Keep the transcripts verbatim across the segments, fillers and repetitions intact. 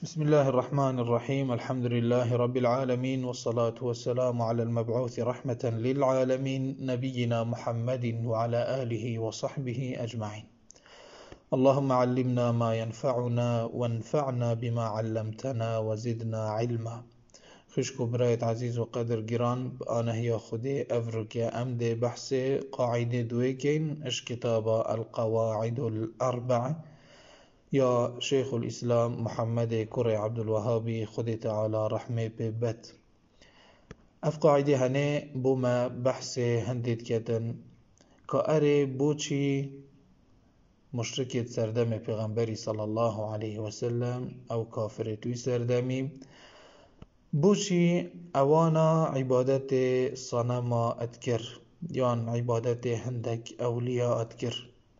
بسم الله الرحمن الرحيم. الحمد لله رب العالمين، والصلاة والسلام على المبعوث رحمة للعالمين نبينا محمد وعلى آله وصحبه أجمعين. اللهم علمنا ما ينفعنا وانفعنا بما علمتنا وزدنا علما. خشكو برايت عزيز وقدر جيران أنا هي خدي أفرك يا أمد بحث قاعدة دويكين إش كتاب القواعد الأربعة يا شيخ الإسلام محمد كري عبد الوهابي خدي تعالى رحمه ببت. اف قاعده هنه بوما بحث هندید کتن که اره بوچی مشرکت سردم پیغمبری صلی الله علیه وسلم او کافر توی سردمی بوچی اوانا عبادت صنما اتکر یان عبادت هندک اولیاء اتکر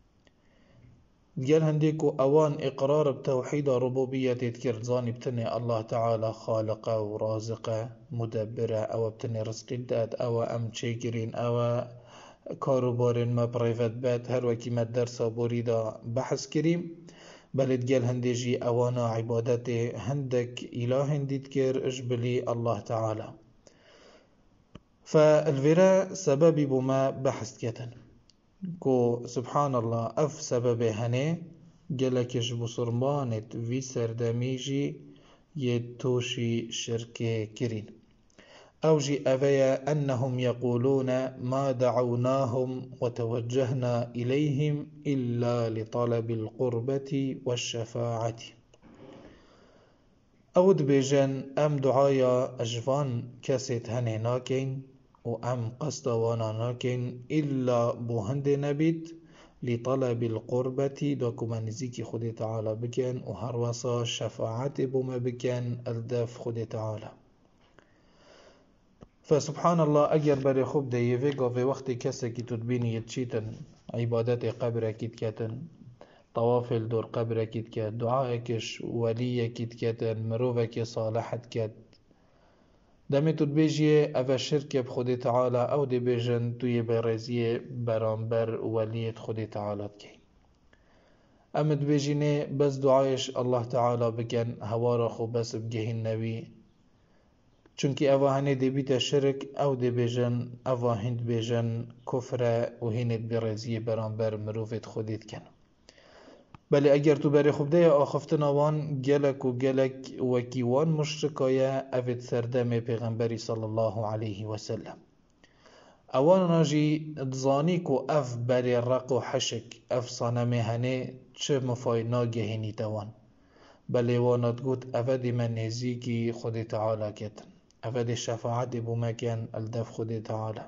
قال هنديكو أوان إقرار بتوحيد ربوبية تذكر زاني بتني الله تعالى خالقه ورازقه مدبره أو بتني رزق الداد أو أم تشيكرين أو كاروبارين ما برايفت بات هر وكي ما الدرس بريدا بحث كريم بل قال هنديجي أوانا عبادات هندك إله هندي تذكر إجبلي الله تعالى. فالفراء سبب بما بحث كتن کو سبحان الله اف سبب هنه گلکش بسرمانت وی سردمیجی يه توشي شركه كرين اوجي اويا انهم يقولون ما دعوناهم وتوجهنا اليهم الا لطلب القربة والشفاعة. اود بيجن ام دعايا اجفان كسيت هنه ناكين و ام قصد وانا ناكن إلا بوهند نبيت لطلب القربة دوكما نزيكي خدي تعالى بكن و هروسا شفاعت بما بكن الدف خدي تعالى. فسبحان الله اگر بري خوب ده يفيقا في وقت كسا كي تدبيني يتشيتن عبادت قبر كيت كتن طواف الدور قبر كيت كت دعائكش ولي كيت كتن مروفك صالحت كت دمی تو بیجیه او شرک بخودی تعالی او دی بیجن توی برزیه برانبر ولیت خودی تعالی کی امد بیجینه بس دعایش الله تعالی بکن هوارا خو بس بگهین نوی چونکی او هنه دی بیت شرک او دی بیجن او هند بیجن کفر و هند برزیه برانبر مروفت خودیت کن. بله اگر تو بری خوب ده آخفتنا وان گلک و گلک وکیوان مشرکایه اوید سردم پیغمبری صلی الله علیه وسلم اوان ناجی دزانی کو اف بری رق و حشک اف صانمه هنه چه مفای ناگهینی توان بله وانات گوت اوید من نزیکی خود تعالی کتن اوید شفاعت بو مکن الدف خود تعالی.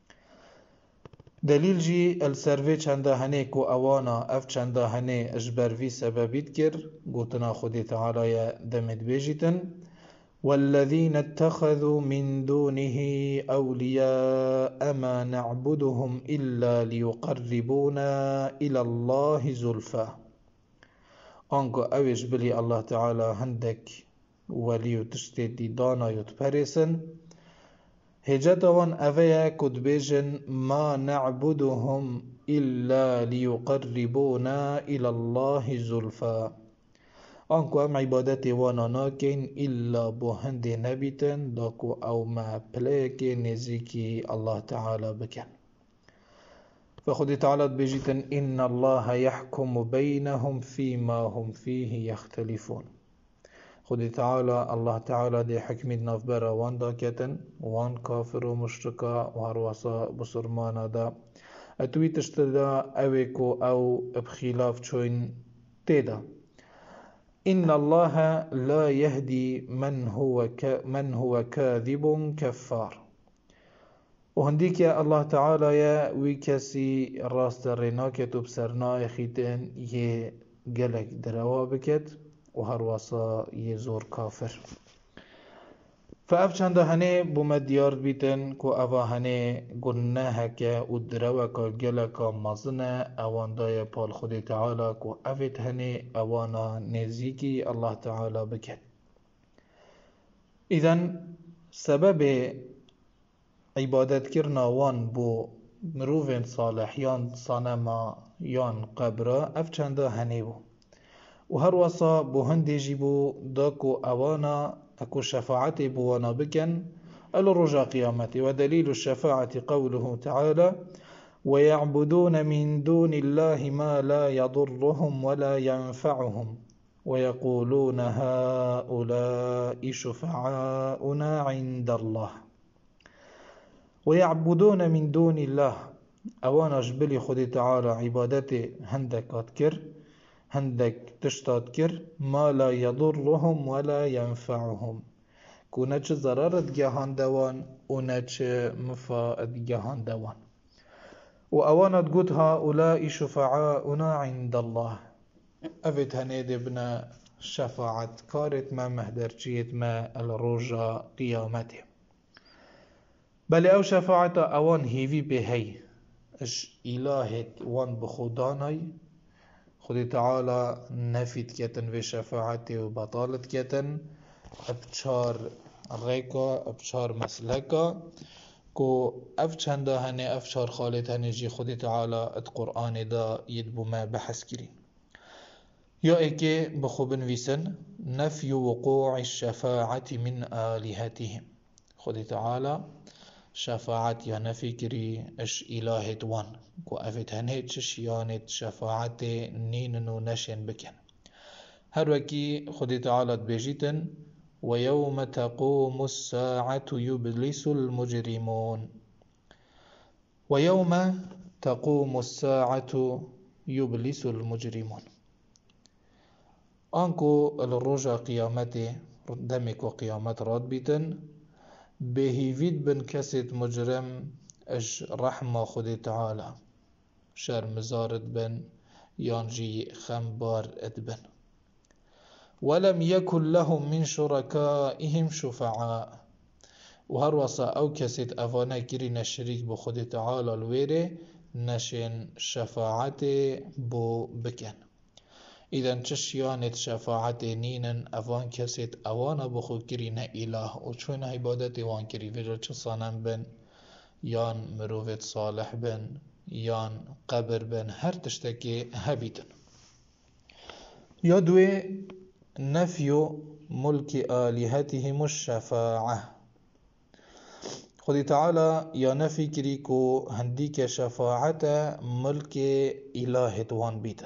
دلیل جی السروی چنده هنه کو اوانا اف چنده هنه اجبر وی سببیت کر گوتنا خودی تعالی دمت بیجیتن والذین اتخذوا من دونه اولیاء ما نعبدهم الا ليقربونا الى الله زلفا. آنکو اوش بلی الله تعالی هندک ولیو تشتیدی دانا یوت پریسن هجتوان اویا کد بیجن ما نعبدهم إلا ليقربونا إلى الله زلفا. آنکو ام عبادت وانا ناکن إلا بوهند نبیتن داکو او ما پلیک نزیکی الله تعالی بکن. فخد تعالی بجیتن إن الله يحكم بينهم فيما هم فيه يختلفون. خدي تعالى الله تعالى دي حكمت نفبرا وان دا كتن وان كافر ومشركا وهروسا بسرمانا دا اتوي تشتدا اويكو او بخلاف چوين تيدا. إن الله لا يهدي من هو ك من هو كاذب كفار. وهنديك يا الله تعالى يا ويكسي راست الرناكة بسرنا خيتن يه قلق دروابكت وهروسا يزور كافر. فاف چند هنه بوم دیار بیتن کو اوا هنه گناه که ادروا که گلکا مزنه اوان دای پال خود تعالی کو افت هنه اوانا نزیکی الله تعالی بکن. اذن سبب عبادت کرنا وان بو مروفن صالح یان صنما یان قبرا اف چند هنه بو و هر وصا بو هندي جيبو داكو أوانا أكو شفاعتي بوانا بكن الرجا قيامتي. ودليل الشفاعة قوله تعالى: ويعبدون من دون الله ما لا يضرهم ولا ينفعهم ويقولون هؤلاء شفعاؤنا عند الله. ويعبدون من دون الله أوانا جبلي خدي تعالى عبادتي هندك أذكر هندك تشتاد كر ما لا يضرهم ولا ينفعهم كونچ ضررت جهان دوان ونچ مفاد جهان دوان. وأوانا تقول هؤلاء شفعاؤنا عند الله أفت هنيد ابن شفاعت كارت ما مهدرجيت ما الرجا قيامته. بل أو شفاعت أوان هيفي بهي اش إلهت وان بخوداني خدي تعالى نفيت كتن في شفاعتي وبطالت كتن ابچار ريكا ابچار مسلكا كو اف چنده هنه اف چار خالت هنه جي خدي تعالى ات قرآن دا يدبو ما بحث كرين. يا ايكي بخوبن ويسن نفي وقوع الشفاعة من آلهتهم خدي تعالى شفاعت یا نفی کری اش الهت وان کو افت هنه چش یانت شفاعت نیننو نشن بکن. هر وکی خدي تعالى بيجيتن ويوم تقوم الساعة يبلس المجرمون. ويوم تقوم الساعة يبلس المجرمون انكو الرجا قيامته دمك وقيامت راد بيتن بهيفيد بن كسد مجرم اش رحمة خدي تعالى شر مزارد بن يانجي خمبار ادبن. ولم يكن لهم من شركائهم شفعاء وهر وصا او كسد افانا كرين الشريك بخدي تعالى الويري نشن شفاعت بو بكن. إذا تشيانت شفاعت نينن أفان كسيت أوانا بخو كرين إله وشون عبادت وان كري وجا صنم بن يان مروفت صالح بن يان قبر بن هر تشتكي هبيتن. يدوي نفي ملك آلهتهم الشفاعة خدي تعالى يا نفي كريكو هنديك شفاعة ملك إله وان بيتن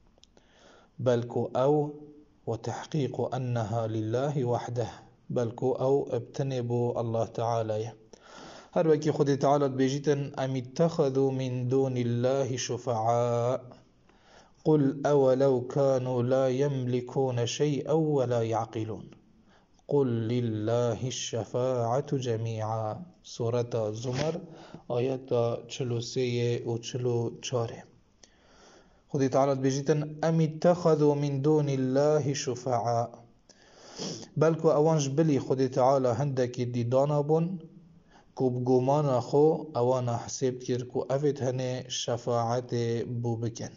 بلكو أو وتحقيق أنها لله وحده بلكو أو ابتنبوا الله تعالى. هر وكي خدي تعالى بيجيتن أم اتخذوا من دون الله شفعاء قل أولو كانوا لا يملكون شيئا ولا يعقلون قل لله الشفاعة جميعا. سورة زمر آيات چلو سيه و چلو چاره. خدي تعالى بيجيتن أم اتخذوا من دون الله شفعاء بلكو أوانج بلي خدي تعالى هندك دي دانابون كو بقومانا خو أوانا حسيب كيركو أفت هني شفاعت بو بكن.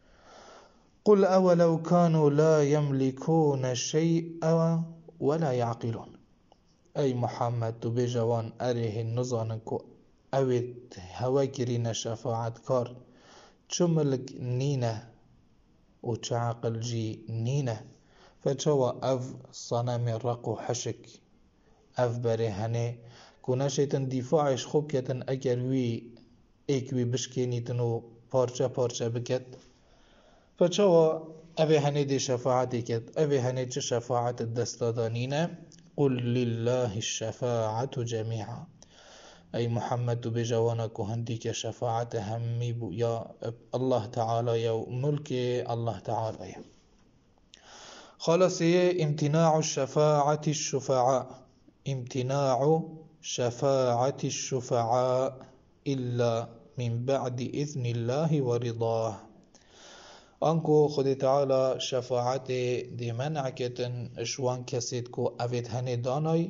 قل أولو كانوا لا يملكون شيئا ولا يعقلون أي محمد تبجوان أريه النظان كو أفت هواكرين شفاعت كار چملك نينة و چعقل جي نينة فچوا اف صنم رقو حشك اف بره هنه كونا شيطان دفاعش خوب كتن اگر وي ايك وي بشكينيتن و پارچه پارچه بكت فچوا اوه هنه دي شفاعتي كت اوه هنه چه شفاعت الدستادانينة قل لله الشفاعة جميعا أي محمد بجوانك هنديك شفاعة همي بو يا الله تعالى يا ملك الله تعالى يا. خلاص امتناع الشفاعة الشفعاء امتناع شفاعة الشفعاء إلا من بعد إذن الله ورضاه. أنكو خدي تعالى شفاعة دي منعكتن اشوان كسيد كو أفيد هني داناي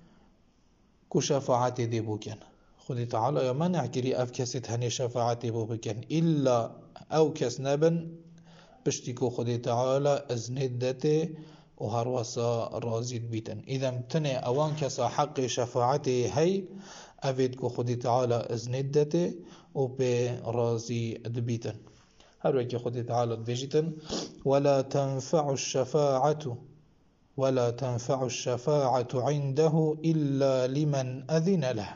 كو شفاعة دي بوكن خدي تعالى يا منع كري اف كسيت هني شفاعتي بو بكن إلا أو كس نبن بشتكو خدي تعالى ازندته وهروسا رازيد بيتن. إذا امتنع أوان كسا حق شفاعتي هي أفيد كو خدي تعالى ازندته وبي رازي دبيتن. هر وكي خدي تعالى بيجتن ولا تنفع الشفاعة ولا تنفع الشفاعة عنده إلا لمن أذن له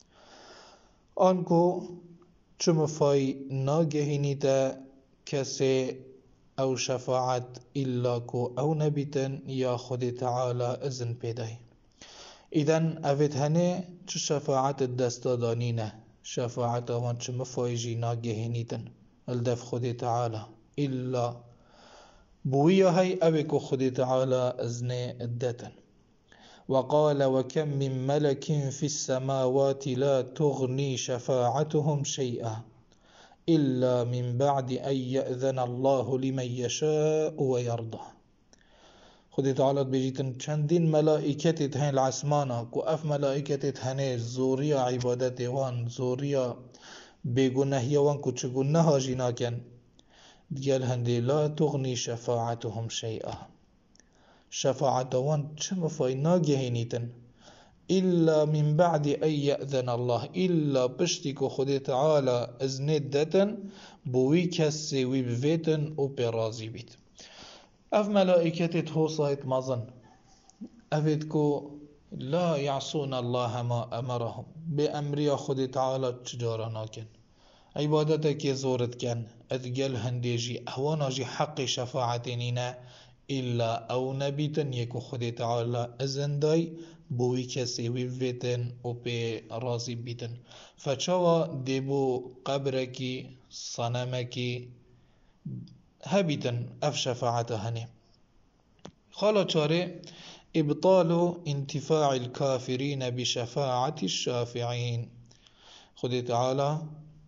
آنكو چم فاي ناگهينيتا كسي او شفاعت إلا كو او نبيتن يا خدي تعالى إذن بيداي إذن أفت هنه چه شفاعت الدستادانينه شفاعت وان چم فايجي ناگهينيتن الدف خدي تعالى إلا بويا هاي أبكو خدي تعالى إذن الدتن وقال وكم من ملك في السماوات لا تغني شفاعتهم شيئا إلا من بعد أن يأذن الله لمن يشاء ويرضى خدي تعالى بيجيتن چندين ملائكتت هين العسمانا كو اف ملائكتت هنه زوريا عبادت وان زوريا بيگنهي وان كو چگنها جناكن ديال هندي لا تغني شفاعتهم شيئا شفاعت وان چم فاي ناگهينيتن إلا من بعد أن يأذن الله إلا بشتكو خدي تعالى إذنت دتن بوي كسي وي بفيتن و برازي بيت أف ملائكة توصيت مظن أفدكو لا يعصون الله ما أمرهم بأمر خدي تعالى تجارة ناكن عبادتك زورت كان أدقل هنديجي أهوانا جي حق شفاعتنينا إلا أو نبيتن يكو خدي تعالى إذن داي بوي كسي ويفتن و بي رازي بيتن فچاوا ديبو قبركي صنمكي هبيتن اف شفاعت هني خالا چاره ابطال انتفاع الكافرين بشفاعة الشافعين خدي تعالى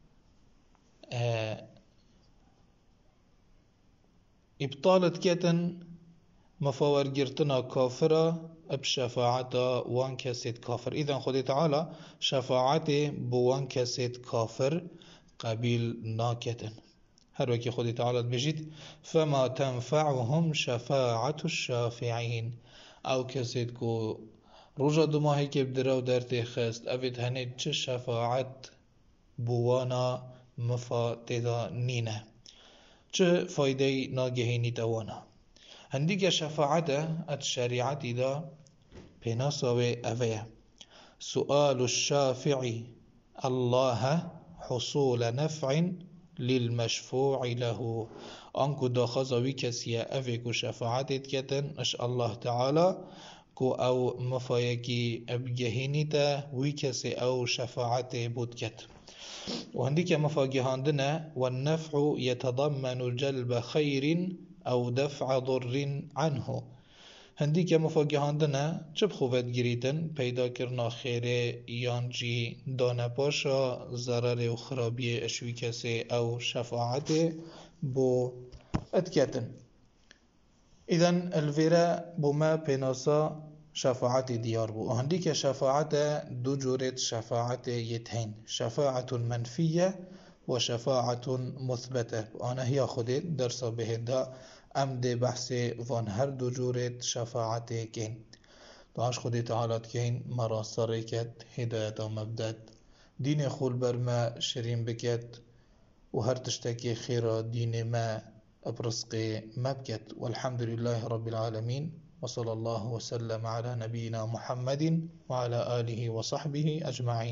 اه ابطالت كتن مفاور گرتنا كافرة بشفاعة وان كسيت كافر إذن خدي تعالى شفاعته بوان كسيت كافر قبيل ناكتن هر وكي خدي تعالى بجد فما تنفعهم شفاعة الشافعين او كسيت كو رجا دما هيك بدراو درتي خست افت هنه چه شفاعت بوانا مفا تدا نينه چه فايده ناگهيني توانا هنديك شفاعته ات شريعت دا بناسوه أفيا سؤال الشافع الله حصول نفع للمشفوع له أنكو داخز ويكسي أفيكو شفاعتت كتن أش الله تعالى كو أو مفايكي أبجهينيتا ويكسي أو شفاعت بودكت وهنديك مفاجهاندنا والنفع يتضمن جلب خير أو دفع ضر عنه هنديك مفاجهاندنا چه بخوفت گریتن پیدا کرنا خیره یانجی دانه پاشا ضرر و خرابی اشوی کسی او شفاعت بو اتکتن اذن الفيرا بما بناسا شفاعت ديار بو هنديك شفاعت دو جورت شفاعت يتهين شفاعة منفية وشفاعة مثبتة أنا هي خدت درس بهدا ام ده بحث وان هر دو جورت شفاعت كين داش خدي تعالى كين مرا سركت هداية ومبدأ دين خول برما شرين بكت وهر تشتكي خيرا دين ما أبرزقي مبكت والحمد لله رب العالمين وصلى الله وسلم على نبينا محمد وعلى آله وصحبه أجمعين.